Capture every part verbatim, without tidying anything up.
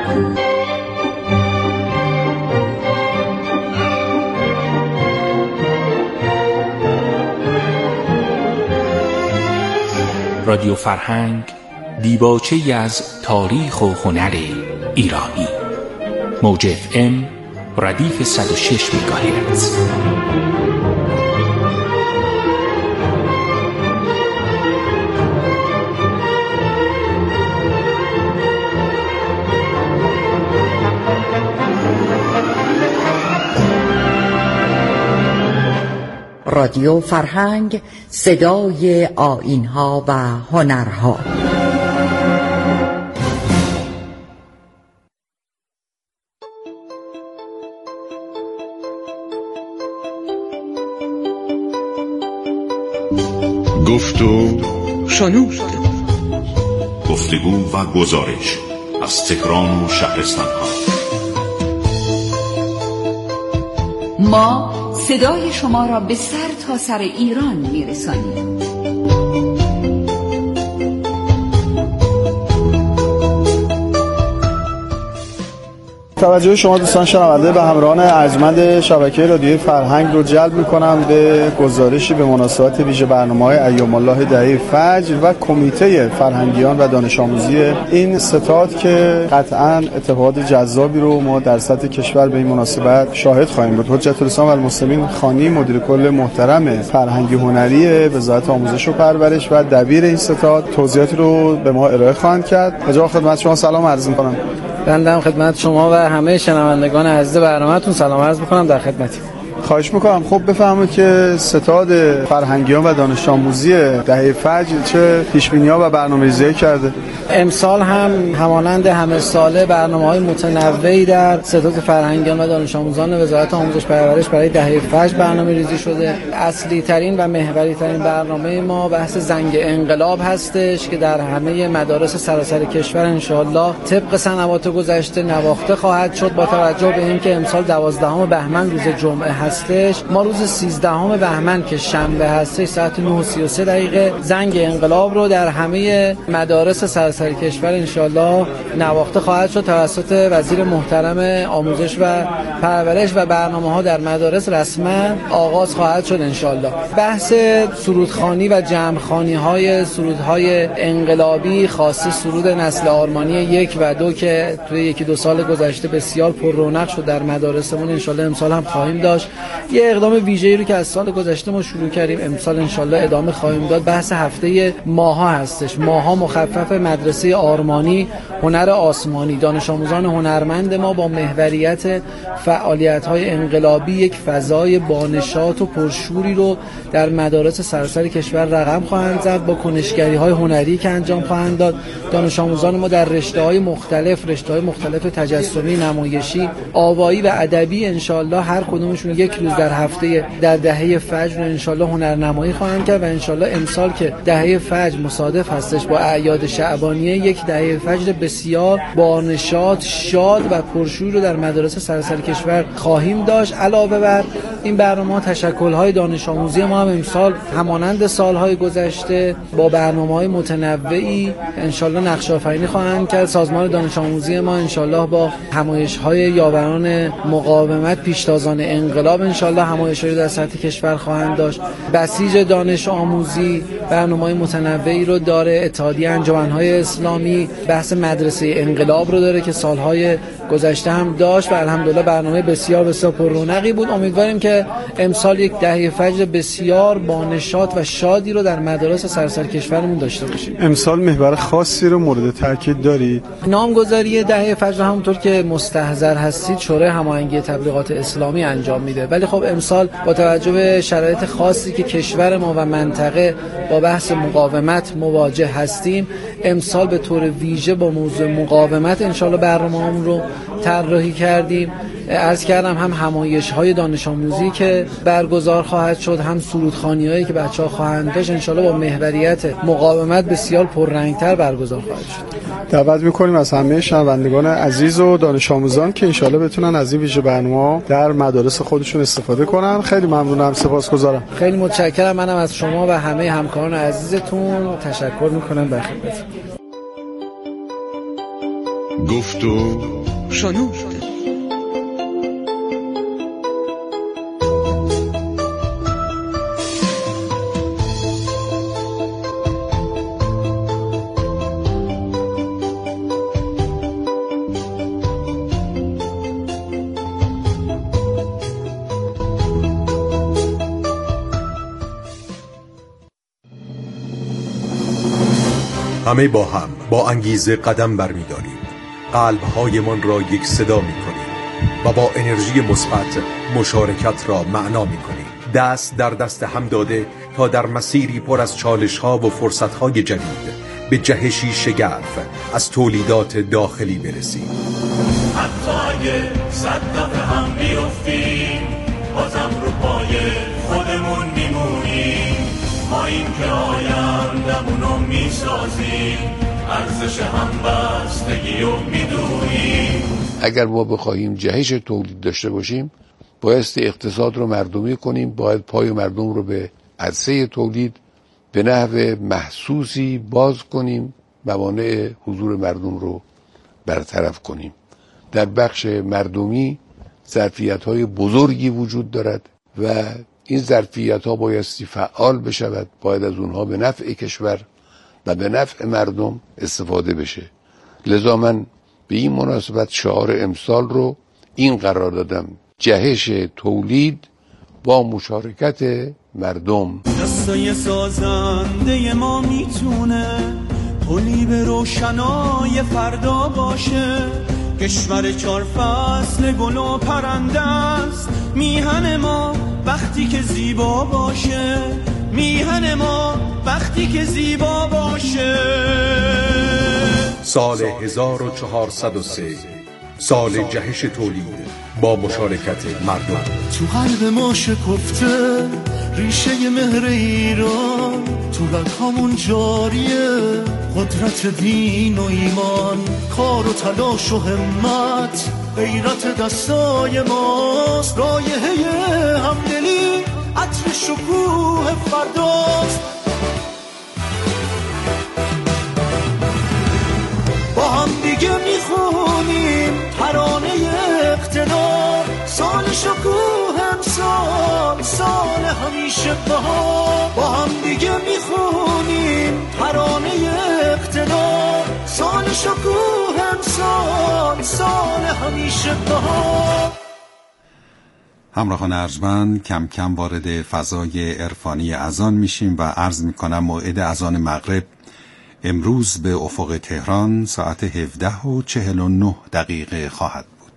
رادیو فرهنگ دیباچه‌ای از تاریخ و هنر ایرانی. موج اف ام ردیف صد و شش مگاهرتز. رادیو فرهنگ، صدای آیین‌ها و هنرها. گفت و شنود، گفتگو و گزارش از تهران و شهرستان‌ها. ما صدای شما را به سر تا سر ایران می‌رسانیم. توجه شما دوستان شنونده به همراهان ارجمند شبکه رادیوی فرهنگ رو جلب می‌کنم به گزارشی به مناسبت ویژه برنامه‌های ایام الله دهه فجر و کمیته فرهنگیان و دانش آموزی این ستاد که قطعاً اتفاقات جذابی رو ما در سطح کشور به این مناسبت شاهد خواهیم بود. حجت الاسلام و المسلمین خانی، مدیر کل محترم فرهنگی هنری وزارت آموزش و پرورش و دبیر این ستاد توضیحاتی رو به ما ارائه خواهند کرد. بجا خدمت شما سلام عرض می‌کنم. بنده هم خدمت شما و همه شنوندگان عزیز برنامه‌تون سلام عرض می‌کنم. در خدمتی. خواهش میکنم. خب بفهمید که ستاد فرهنگیان و دانش آموزی دهه فجر چه پیش‌بینی‌ها و برنامه‌ریزی کرده؟ امسال هم همانند همه ساله برنامه‌های متنوعی در ستاد فرهنگیان و دانش آموزان وزارت آموزش پرورش برای دهه فجر برنامه‌ریزی شده. اصلی ترین و محوری ترین برنامه ما بحث زنگ انقلاب هستش که در همه مدارس سراسر کشور ان شاءالله طبق سنوات گذشته نواخته خواهد شد. با توجه به اینکه امسال دوازدهم بهمن روز جمعه هستش، ما روز سیزدهم بهمن که شنبه هستش ساعت نه و سی و سه دقیقه زنگ انقلاب رو در همه مدارس سراسر کشور انشالله نواخته خواهد شد توسط وزیر محترم آموزش و پرورش و برنامه‌ها در مدارس رسما آغاز خواهد شد انشالله. بحث سرودخوانی و جمع‌خوانی‌های سرودهای انقلابی خاصه سرود نسل آرمانی یک و دو که توی یکی دو سال گذشته بسیار پر رونق شد در مدارسمون انشالله امسال هم خواهیم داشت. یه اقدام ویژه‌ای رو که از سال گذشته ما شروع کردیم امسال انشالله ادامه خواهیم داد. بحث هفته ماها هستش. ماها مخفف مدرسه آرمانی هنر آسمانی. دانش آموزان هنرمند ما با محوریت فعالیت‌های انقلابی یک فضای بانشات و پرشوری رو در مدارس سراسر کشور رقم خواهند زد با کنشگری‌های هنری که انجام خواهند داد. دانش آموزان ما در رشته‌های مختلف رشته‌های مختلف تجسمی، نمایشی، آوایی و ادبی انشالله هر کدومشون یک روز در هفته در دهه فجر انشالله هنرنمایی خواهند کرد و انشالله امسال که دهه فجر مصادف هستش با اعیاد شعبانیه یک دهه فجر بسیار بانشات، شاد و پرشور رو در مدارس سراسر کشور خواهیم داشت. علاوه بر این برنامه‌ها تشکل‌های دانش آموزی ما هم امسال همانند سال‌های گذشته با برنامه‌های متنوعی انشالله نقش آفرینی خواهند کرد. سازمان دانش آموزی ما انشالله با همایش‌های یاوران مقاومت پیشتازان انقلاب انشالله همایش‌های در سطح کشور خواهند داشت. بسیج دانش آموزی برنامه‌های متنوعی رو داره. اتحادیه انجمن‌های اسلامی بحث مدرسه انقلاب رو داره که سال‌های گذشته هم داشت و الحمدلله برنامه بسیار بسیار پر رونقی بود. امیدواریم که امسال یک دهه فجر بسیار بانشات و شادی رو در مدارس سراسر کشورمون داشته باشیم. امسال محور خاصی رو مورد تاکید دارید؟ نامگذاری دهه فجر همونطور که مستحضر هستید شورای هماهنگی تبلیغات اسلامی انجام میده، ولی خب امسال با توجه به شرایط خاصی که کشور ما و منطقه با بحث مقاومت مواجه هستیم امسال به طور ویژه با موضوع مقاومت انشالله برنامه‌مون رو طراحی کردیم. عرض کردم هم همایش‌های دانش آموزی که برگزار خواهد شد، هم سرودخوانی‌هایی که بچه‌ها خواهند داشت انشالله با محوریت مقاومت بسیار پررنگ‌تر برگزار خواهد شد. دعوت می‌کنیم از همه شنوندگان عزیز و دانش آموزان که انشالله بتونن از این ویژه برنامه در مدارس خودشون استفاده کنن. خیلی ممنونم، سپاسگزارم. خیلی متشکرم. منم از شما و همه همکاران عزیزتون تشکر می‌کنم. به خدمت. گفت و شنود. همه با هم با انگیزه قدم برمی‌داریم، قلب‌هایمان را یک صدا می‌کنیم و با انرژی مثبت مشارکت را معنا می‌کنیم. دست در دست هم داده تا در مسیری پر از چالش‌ها و فرصت‌های جدید به جهشی شگرف از تولیدات داخلی برسیم. حتی اگه صد دفعه هم بیفتیم بازم رو پای خودمون میمونیم. ما این که آیندمونو میسازیم، ارزش همبستگی رو میدونیم. اگر ما بخواهیم جهش تولید داشته باشیم بایستی اقتصاد رو مردمی کنیم، باید پای مردم رو به عرصه تولید به نحو محسوسی باز کنیم، موانع حضور مردم رو برطرف کنیم. در بخش مردمی ظرفیت‌های بزرگی وجود دارد و این ظرفیت‌ها بایستی فعال بشود، باید از اونها به نفع کشور و به نفع مردم استفاده بشه. لذا من به این مناسبت شعار امسال رو این قرار دادم: جهش تولید با مشارکت مردم. دستای سازنده ما میتونه تولید روشنای فردا باشه. کشور چار فصل گل و پرنده است، میهن ما وقتی که زیبا باشه. میهن ما وقتی که زیبا باشه. سال هزار و چهارصد و سه، سال جهش تولید با مشارکت مردم. تو قلب ما شکفته ریشه مهر ایران، تو رگامون جاریه قدرت دین و ایمان. کار و تلاش و همت غیرت دستای ماست. رایحه همدلی عطر شکوه فرداست. با هم دیگه میخونیم ترانه اقتدار. سال شکوه امسال، سال همیشه بهار. با هم دیگه میخونیم ترانه اقتدار. سال شکوه امسال، سال همیشه بهار. همراهان ارجمند، کم کم وارد فضای عرفانی اذان میشیم و عرض میکنم موعد اذان مغرب امروز به افق تهران ساعت هفده و چهل و نه دقیقه خواهد بود.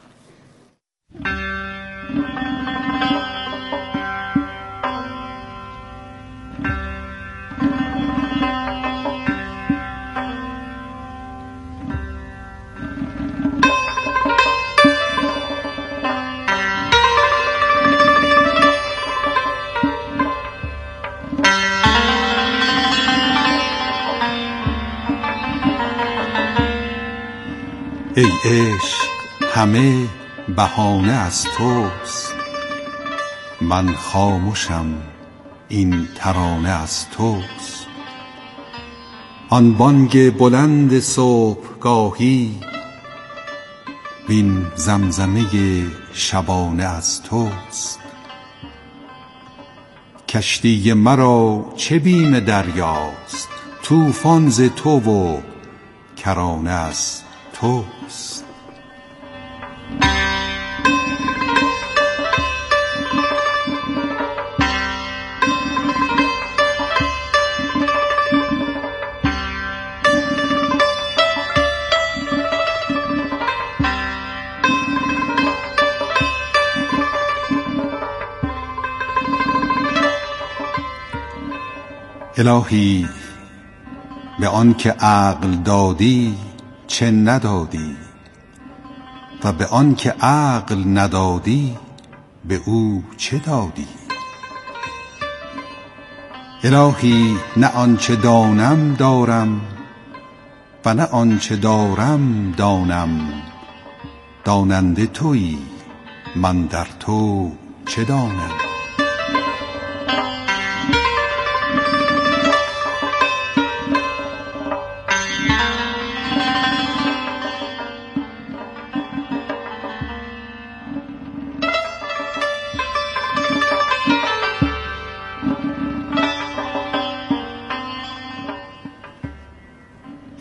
ای عشق همه بهانه از توست، من خاموشم این ترانه از توست. آن بانگ بلند صبحگاهی وین زمزمه شبانه از توست. کشتی مرا چه بیم دریاست، طوفان ز تو و کرانه از توست. الهی به آن که عقل دادی چه ندادی و به آن که عقل ندادی به او چه دادی. الهی نه آنچه دانم دارم و نه آنچه دارم دانم، داننده تویی من در تو چه دانم.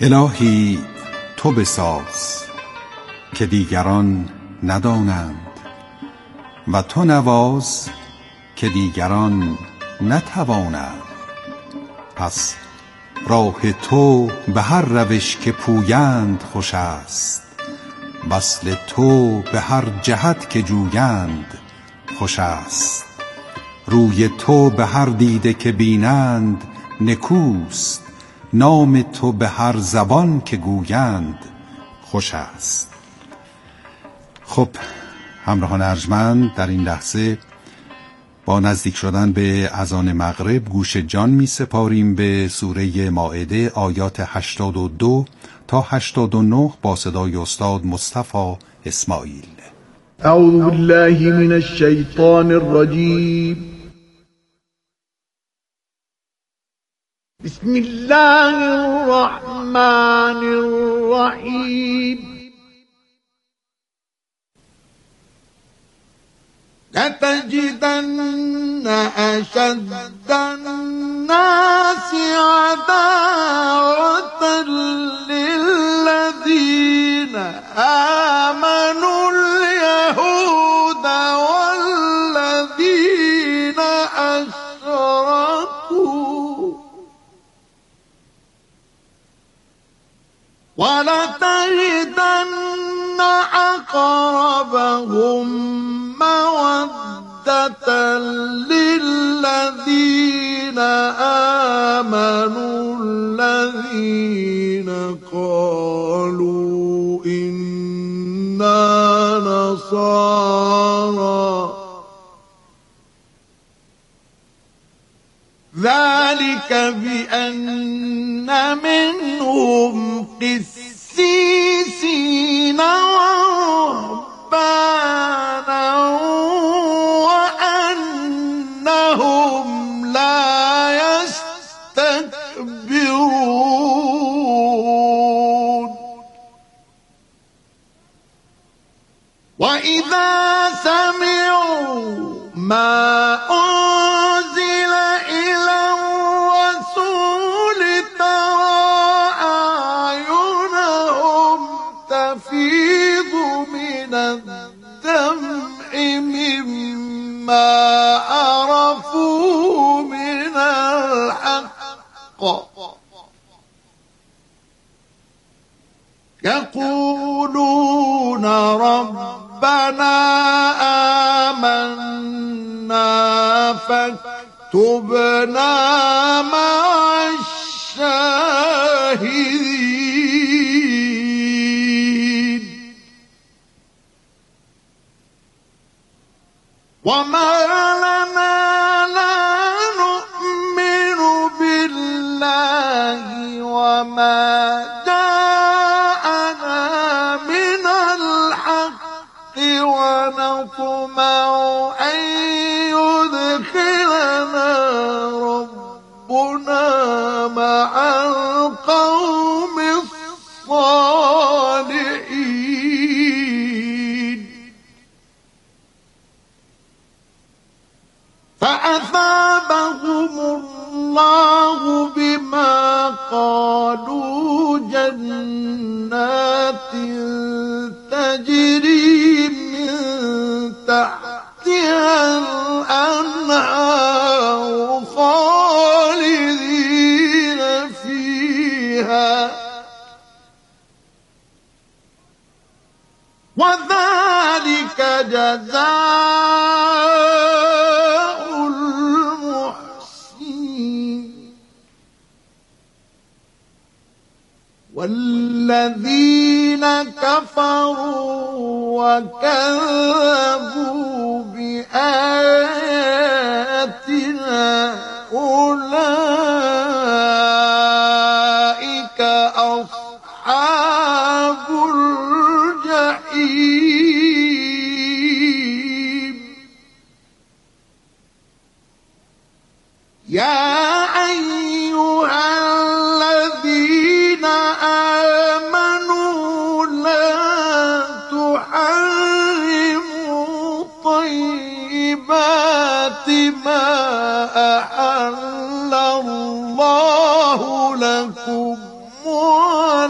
الهی تو بساز که دیگران ندانند و تو نواز که دیگران نتوانند. پس راه تو به هر روش که پویند خوش است، وصل تو به هر جهت که جویند خوش است. روی تو به هر دیده که بینند نکوست، نام تو به هر زبان که گویند خوش است. خب همراهان ارجمند، در این لحظه با نزدیک شدن به اذان مغرب گوش جان می سپاریم به سوره مائده آیات هشتاد و دو تا هشتاد و نه با صدای استاد مصطفی اسماعیل. اعوذ بالله من الشیطان الرجیم. بسم الله الرحمن الرحیم. لتجدن أشد الناس عداوة للذين آمنوا اليهود والذين أشركوا ولتجدن أقربهم مودة للذين آمنوا الذين قالوا إنا نصارى ذلك بأن منهم قسيسين ورهبانا وأنهم لا يستكبرون. وإذا سمعوا ما أنزل إلى الرسول ترى أعينهم تفيض من الدمع مما عرفوا من الحق يقولون ربنا آمنا فاكتبنا مع الشاهدين. وما لنا لا نؤمن بالله وما جاءنا من الحق ونطمع أن يدخلنا ربنا مع القوم الصالحين. فأثابهم الله بما قالوا جنات تجري من تحتها الأنهار خالدين فيها وذلك جزاء المحسنين. والذين كفروا وكذبوا بآياتنا أولئك أصحاب الجحيم. يا أيها الذين آمنوا لا تحرموا طيبات ما أحل الله لكم ولا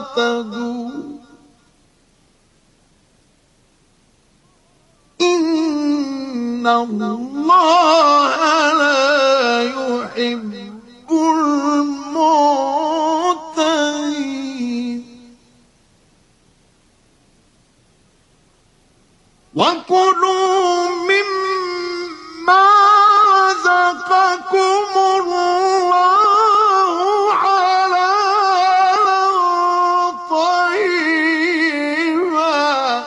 تعتدوا إن الله لا يحب المعتدين وكلوا مما رزقكم الله حلالا طيبا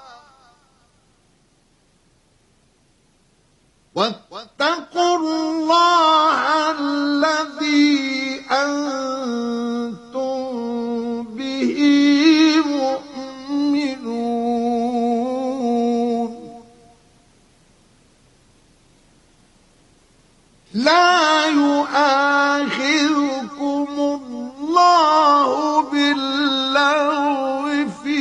واتقوا الله الذي أنتم به مؤمنون لا يؤاخذكم الله باللغو في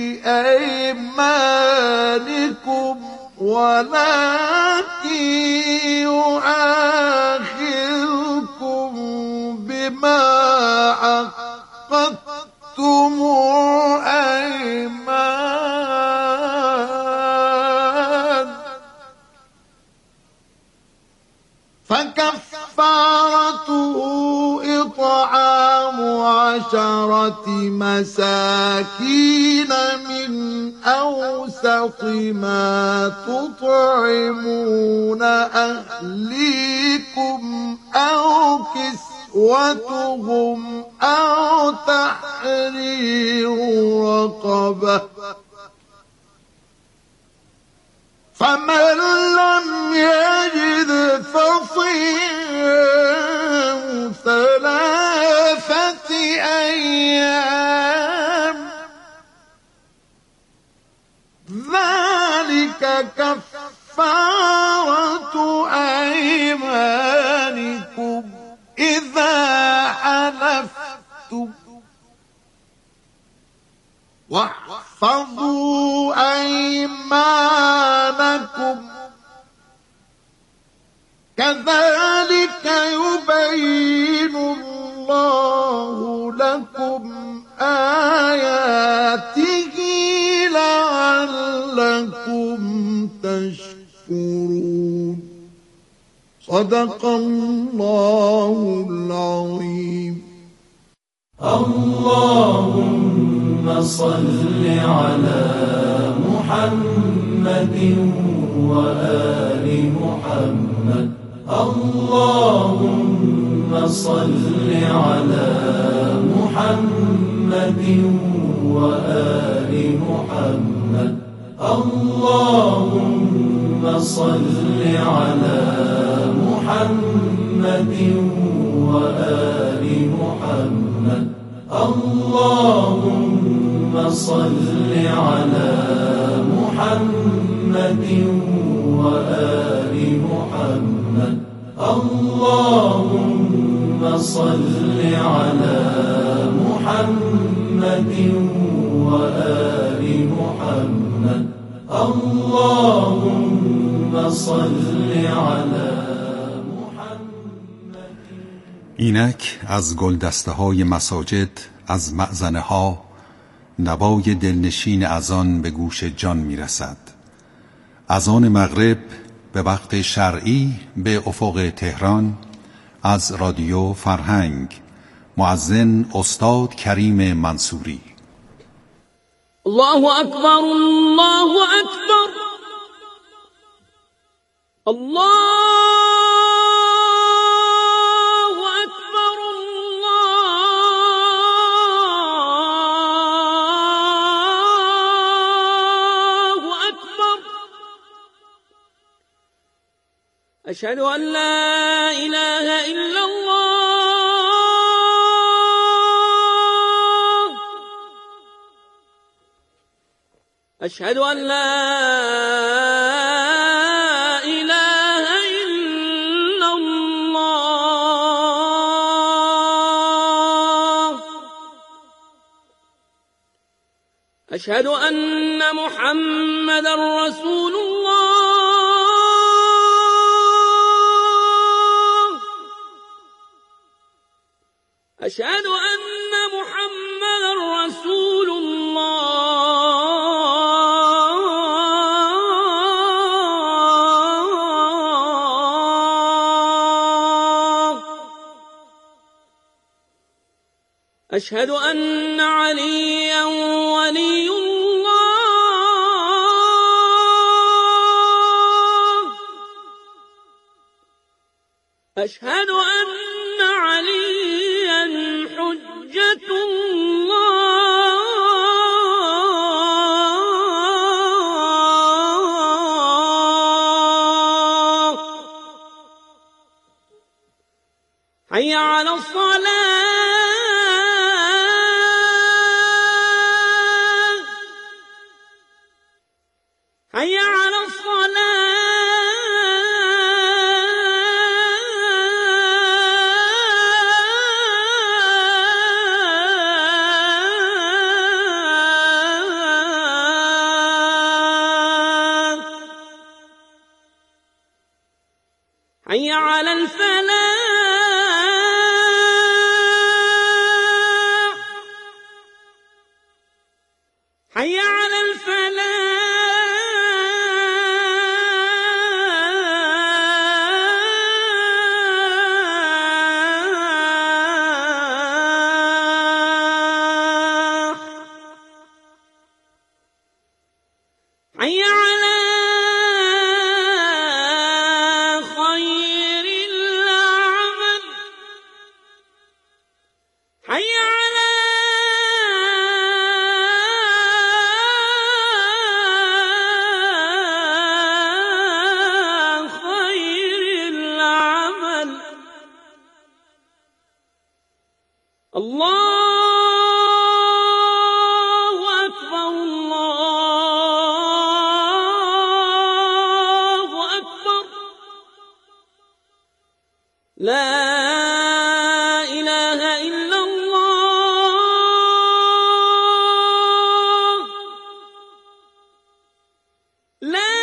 أيمانكم ولكن يؤاخذكم بما عقدتم الأيمان فكفارته إطعام عشرة مساكين من أوسط ما تطعمون أهليكم أو كسوتهم أو تحرير رقبة فمن لم يجد فصيام ثلاثة أيام ذلك كفارة أيمانكم إذا حلفتم واحفظوا أيمانكم كذلك يبين الله لكم آياته لعلكم تشكرون صدق الله العظيم. اللهم صل على محمد وآل محمد. اللهم صل على محمد وآل محمد. اللهم صل على محمد وآل محمد. اللهم صل على محمد وآل محمد. اللهم صل على محمد وآل محمد. اللهم صل على اینک از گلدسته های مساجد، از مأذنه ها نوای دلنشین اذان به گوش جان میرسد. اذان مغرب به وقت شرعی به افق تهران از رادیو فرهنگ. مؤذن استاد کریم منصوری. الله اکبر، الله اکبر، الله أشهد أن لا إله إلا الله. أشهد أن لا إله إلا الله. أشهد أن محمدا رسول الله. أشهد أن محمدا أشهد أن عليا ولي الله. أشهد أن عليا حجة الله. حي على الصلاة. حي على الصلاة. حي على الفلاح. حي على الفلاح. حي على خير العمل. حي على خير العمل. الله أكبر. الله أكبر. لا إله إلا الله. لا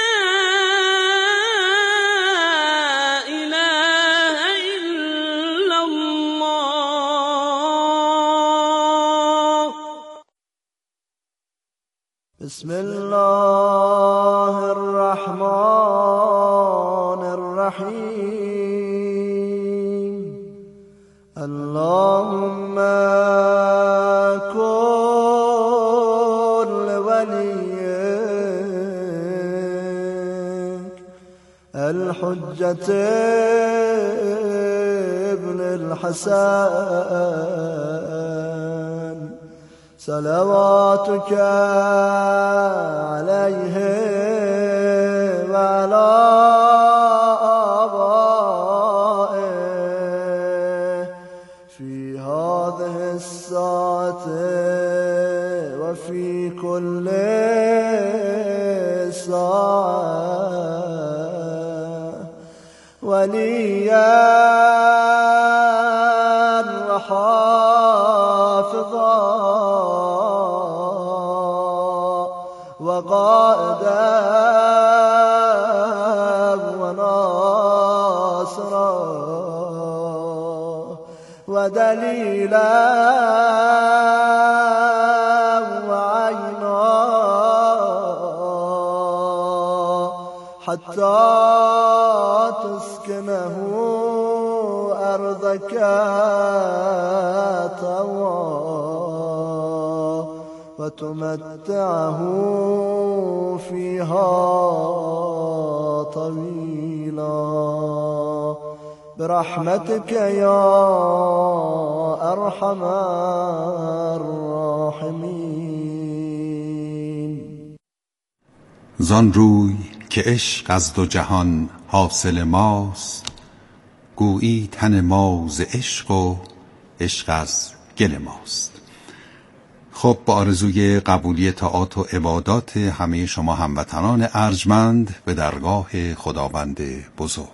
إله إلا الله. بسم الله الرحمن الرحيم. اللهم كن لوليك الحجة ابن الحسن صلواتك عليه وعلى آبائه في هذه الساعة وفي كل ساعة وليا وحافظا وقائدا وناصرا ودليلا وعينا حتى تسكنه أرضك طوعا وتمتعه فيها طويلا برحمتك يا أرحم الراحمين. زان روی که عشق از دو جهان حاصل ماست، گویی تن ما ز عشق و عشق از گل ماست. خب با آرزوی قبولی طاعات و عبادات همه شما هموطنان ارجمند به درگاه خداوند بزرگ.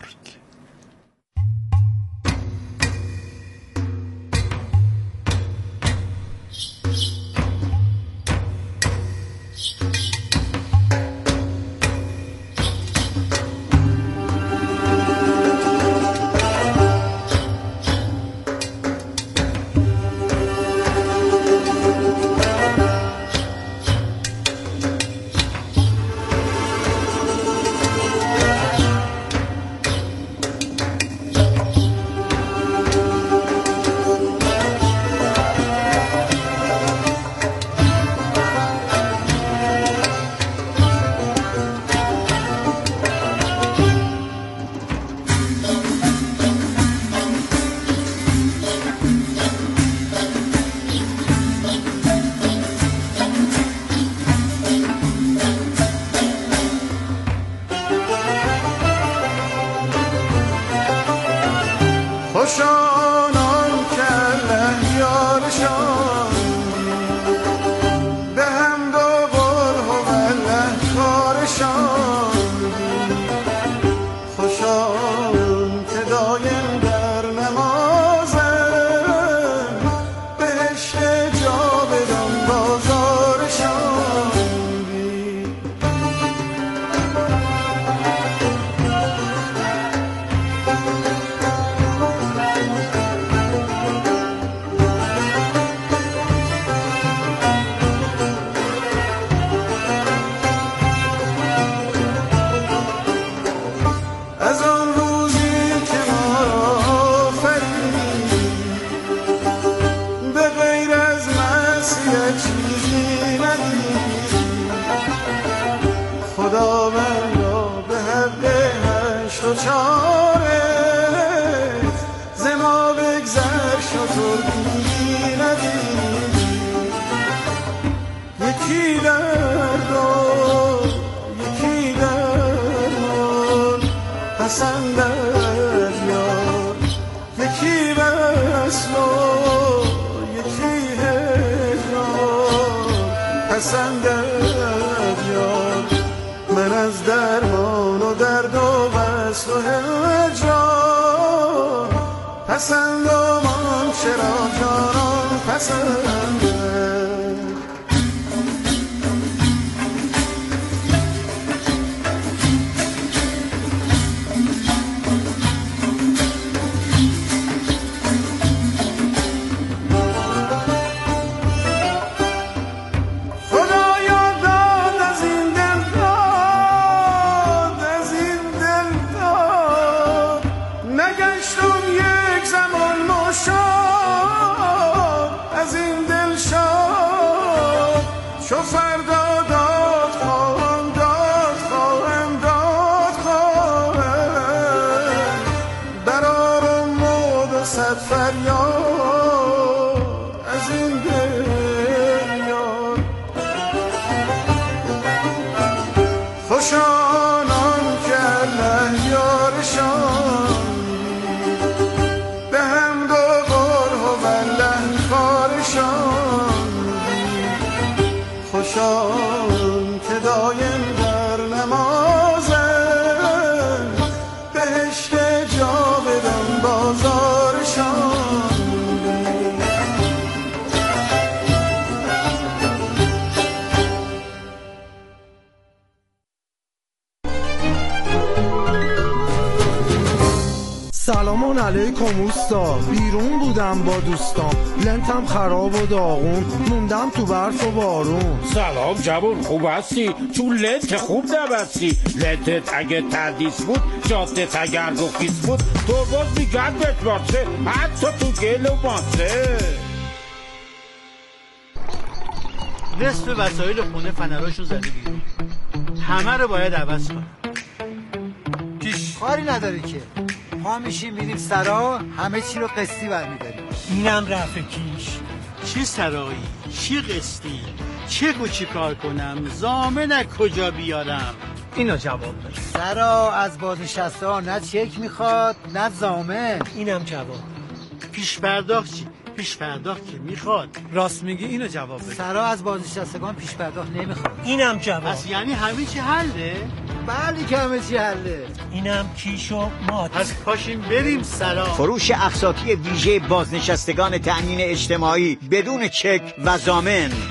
پسندد یار، یکی وصل و یکی هجران پسندد یار. من از درمان و درد و وصل و هجران پسندم آن چرا جانان پسندد. خوشان که دایم در نمازن بهشت جاودان بازارشان. سلام علیکم اوستا، بیرون بودم با دوستان، لنتم خراب و داغون، موندم تو برف و بارون. سلام جوون، خوب هستی؟ چون لنت خوب نبستی. لنتت اگه تردیس بود، جادت اگر گفیس بود، تو باز میگردت باسه، حتی تو گل و ماسه. نصف وسایل خونه فنراشو زده بیرون، همه رو باید عوض کنم. پیش کاری نداره که، ما میشیم میریم سرا، همه چی رو قسطی برمیداریم. اینم رفع کیش. چه سرایی؟ چه قسطی؟ چه و چی کار کنم؟ ضامن کجا بیارم؟ اینو جواب بده. سرا از بازنشسته ها نه چک میخواد نه ضامن. اینم جواب. پیش پرداخت چی؟ پیش پرداخت که میخواد. راست میگی، اینو جواب بده. سرا از بازنشستگان پیش پرداخت نمیخواد. اینم جواب. پس یعنی همه چی حله؟ بله که همه چی حله. اینم کیش و مات. پس پاشیم بریم سرا. فروش اقساطی ویژه بازنشستگان تأمین اجتماعی بدون چک و ضامن.